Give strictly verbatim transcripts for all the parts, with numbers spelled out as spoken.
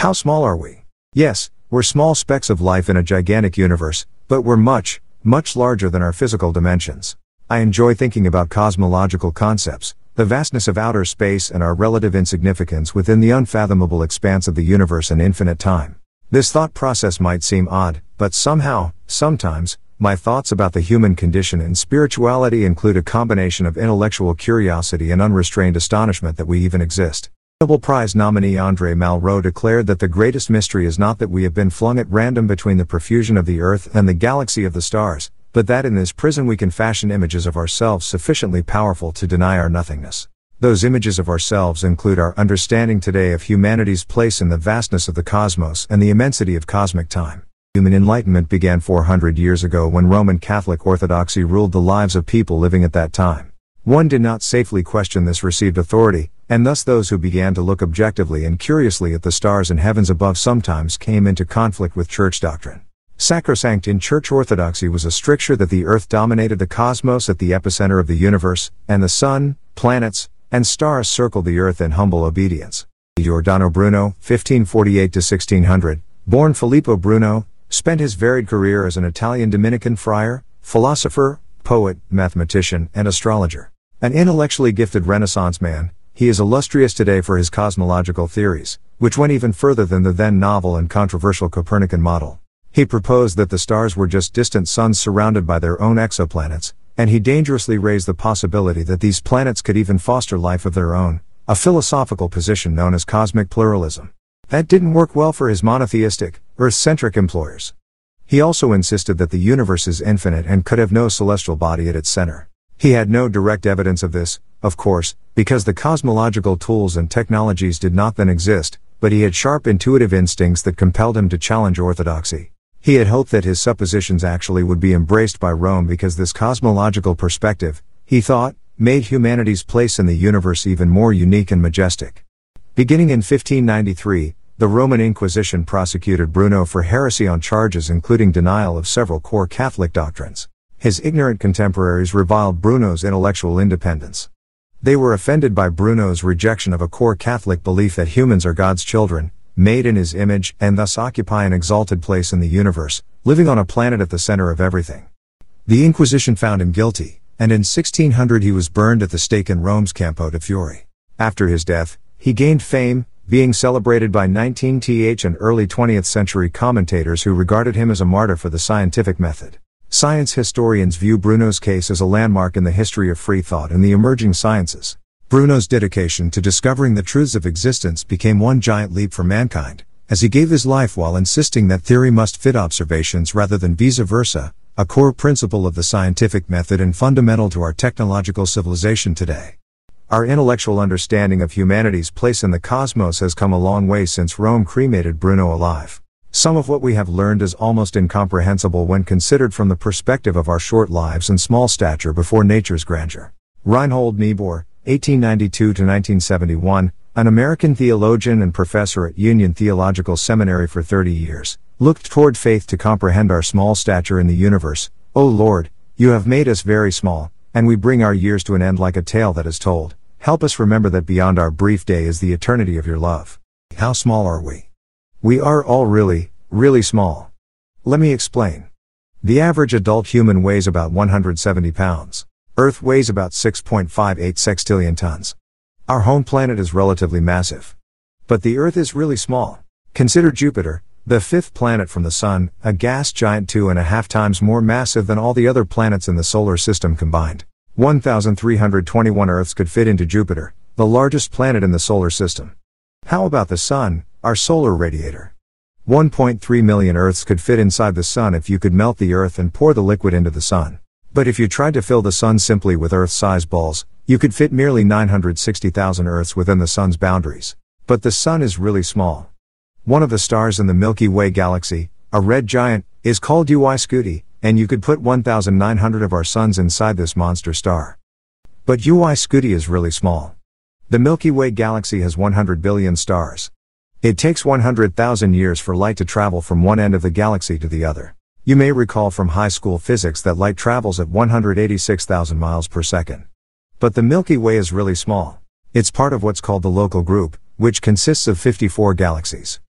How small are we? Yes, we're small specks of life in a gigantic universe, but we're much, much larger than our physical dimensions. I enjoy thinking about cosmological concepts, the vastness of outer space and our relative insignificance within the unfathomable expanse of the universe and infinite time. This thought process might seem odd, but somehow, sometimes, my thoughts about the human condition and spirituality include a combination of intellectual curiosity and unrestrained astonishment that we even exist. Nobel Prize nominee André Malraux declared that the greatest mystery is not that we have been flung at random between the profusion of the earth and the galaxy of the stars, but that in this prison we can fashion images of ourselves sufficiently powerful to deny our nothingness. Those images of ourselves include our understanding today of humanity's place in the vastness of the cosmos and the immensity of cosmic time. Human enlightenment began four hundred years ago when Roman Catholic orthodoxy ruled the lives of people living at that time. One did not safely question this received authority, and thus those who began to look objectively and curiously at the stars and heavens above sometimes came into conflict with church doctrine. Sacrosanct in church orthodoxy was a stricture that the earth dominated the cosmos at the epicenter of the universe, and the sun, planets, and stars circled the earth in humble obedience. Giordano Bruno, fifteen forty-eight to sixteen hundred, born Filippo Bruno, spent his varied career as an Italian Dominican friar, philosopher, poet, mathematician, and astrologer. An intellectually gifted Renaissance man, he is illustrious today for his cosmological theories, which went even further than the then novel and controversial Copernican model. He proposed that the stars were just distant suns surrounded by their own exoplanets, and he dangerously raised the possibility that these planets could even foster life of their own, a philosophical position known as cosmic pluralism. That didn't work well for his monotheistic, Earth-centric employers. He also insisted that the universe is infinite and could have no celestial body at its center. He had no direct evidence of this, of course, because the cosmological tools and technologies did not then exist, but he had sharp intuitive instincts that compelled him to challenge orthodoxy. He had hoped that his suppositions actually would be embraced by Rome because this cosmological perspective, he thought, made humanity's place in the universe even more unique and majestic. Beginning in fifteen ninety-three, the Roman Inquisition prosecuted Bruno for heresy on charges including denial of several core Catholic doctrines. His ignorant contemporaries reviled Bruno's intellectual independence. They were offended by Bruno's rejection of a core Catholic belief that humans are God's children, made in his image, and thus occupy an exalted place in the universe, living on a planet at the center of everything. The Inquisition found him guilty, and in sixteen hundred he was burned at the stake in Rome's Campo de Fiori. After his death, he gained fame, being celebrated by nineteenth and early twentieth century commentators who regarded him as a martyr for the scientific method. Science historians view Bruno's case as a landmark in the history of free thought and the emerging sciences. Bruno's dedication to discovering the truths of existence became one giant leap for mankind, as he gave his life while insisting that theory must fit observations rather than vice versa, a core principle of the scientific method and fundamental to our technological civilization today. Our intellectual understanding of humanity's place in the cosmos has come a long way since Rome cremated Bruno alive. Some of what we have learned is almost incomprehensible when considered from the perspective of our short lives and small stature before nature's grandeur. Reinhold Niebuhr, eighteen ninety-two to nineteen seventy-one, an American theologian and professor at Union Theological Seminary for thirty years, looked toward faith to comprehend our small stature in the universe. O Lord, you have made us very small, and we bring our years to an end like a tale that is told. Help us remember that beyond our brief day is the eternity of your love. How small are we? We are all really, really small. Let me explain. The average adult human weighs about one hundred seventy pounds. Earth weighs about six point five eight sextillion tons. Our home planet is relatively massive. But the Earth is really small. Consider Jupiter, the fifth planet from the Sun, a gas giant two and a half times more massive than all the other planets in the solar system combined. one thousand three hundred twenty-one Earths could fit into Jupiter, the largest planet in the solar system. How about the Sun, our solar radiator? one point three million Earths could fit inside the Sun if you could melt the Earth and pour the liquid into the Sun. But if you tried to fill the Sun simply with Earth-sized balls, you could fit merely nine hundred sixty thousand Earths within the Sun's boundaries. But the Sun is really small. One of the stars in the Milky Way galaxy, a red giant, is called Uy Scuti, and you could put one thousand nine hundred of our suns inside this monster star. But Uy Scuti is really small. The Milky Way galaxy has one hundred billion stars. It takes one hundred thousand years for light to travel from one end of the galaxy to the other. You may recall from high school physics that light travels at one hundred eighty-six thousand miles per second. But the Milky Way is really small. It's part of what's called the Local Group, which consists of fifty-four galaxies.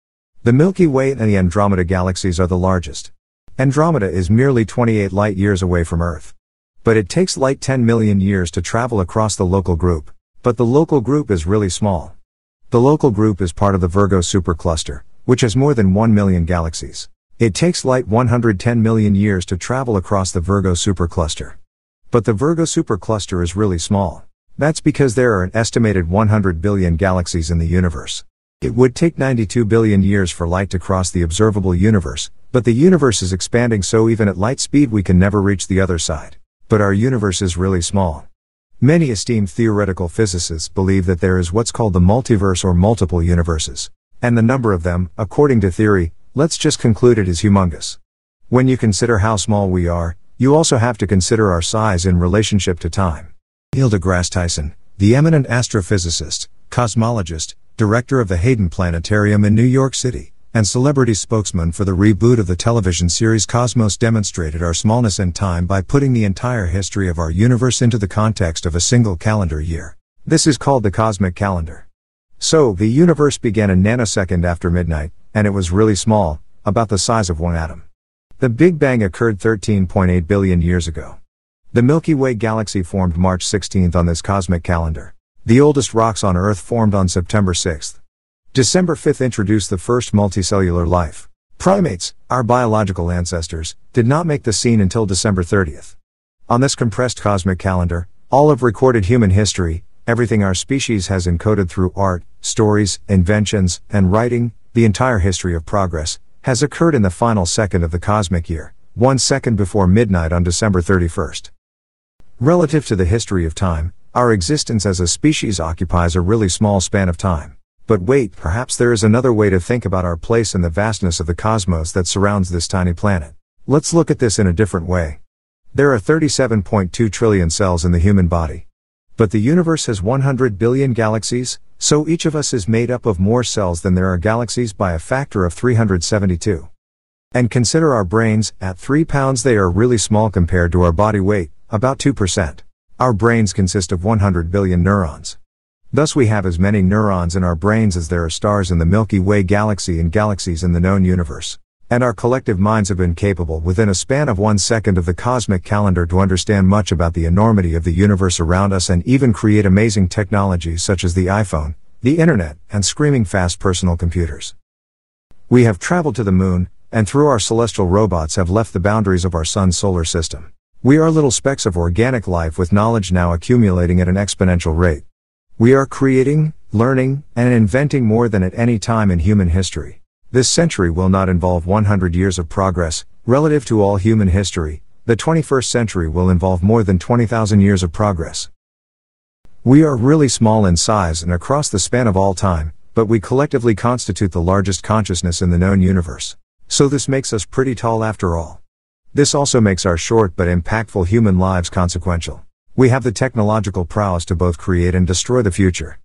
The Milky Way and the Andromeda galaxies are the largest. Andromeda is merely twenty-eight light-years away from Earth. But it takes light ten million years to travel across the local group. But the local group is really small. The local group is part of the Virgo supercluster, which has more than one million galaxies. It takes light one hundred ten million years to travel across the Virgo supercluster. But the Virgo supercluster is really small. That's because there are an estimated one hundred billion galaxies in the universe. It would take ninety-two billion years for light to cross the observable universe, but the universe is expanding, so even at light speed we can never reach the other side. But our universe is really small. Many esteemed theoretical physicists believe that there is what's called the multiverse or multiple universes. And the number of them, according to theory, let's just conclude it is humongous. When you consider how small we are, you also have to consider our size in relationship to time. Neil deGrasse Tyson, the eminent astrophysicist, cosmologist, director of the Hayden Planetarium in New York City, and celebrity spokesman for the reboot of the television series Cosmos, demonstrated our smallness in time by putting the entire history of our universe into the context of a single calendar year. This is called the cosmic calendar. So, the universe began a nanosecond after midnight, and it was really small, about the size of one atom. The Big Bang occurred thirteen point eight billion years ago. The Milky Way galaxy formed March sixteenth on this cosmic calendar. The oldest rocks on Earth formed on September sixth. December fifth introduced the first multicellular life. Primates, our biological ancestors, did not make the scene until December thirtieth. On this compressed cosmic calendar, all of recorded human history, everything our species has encoded through art, stories, inventions, and writing, the entire history of progress, has occurred in the final second of the cosmic year, one second before midnight on December thirty-first. Relative to the history of time, our existence as a species occupies a really small span of time. But wait, perhaps there is another way to think about our place in the vastness of the cosmos that surrounds this tiny planet. Let's look at this in a different way. There are thirty-seven point two trillion cells in the human body. But the universe has one hundred billion galaxies, so each of us is made up of more cells than there are galaxies by a factor of three hundred seventy-two. And consider our brains, at three pounds they are really small compared to our body weight, about two percent. Our brains consist of one hundred billion neurons. Thus we have as many neurons in our brains as there are stars in the Milky Way galaxy and galaxies in the known universe. And our collective minds have been capable within a span of one second of the cosmic calendar to understand much about the enormity of the universe around us and even create amazing technologies such as the iPhone, the internet, and screaming fast personal computers. We have traveled to the moon, and through our celestial robots have left the boundaries of our sun's solar system. We are little specks of organic life with knowledge now accumulating at an exponential rate. We are creating, learning, and inventing more than at any time in human history. This century will not involve one hundred years of progress, relative to all human history. The twenty-first century will involve more than twenty thousand years of progress. We are really small in size and across the span of all time, but we collectively constitute the largest consciousness in the known universe. So this makes us pretty tall after all. This also makes our short but impactful human lives consequential. We have the technological prowess to both create and destroy the future.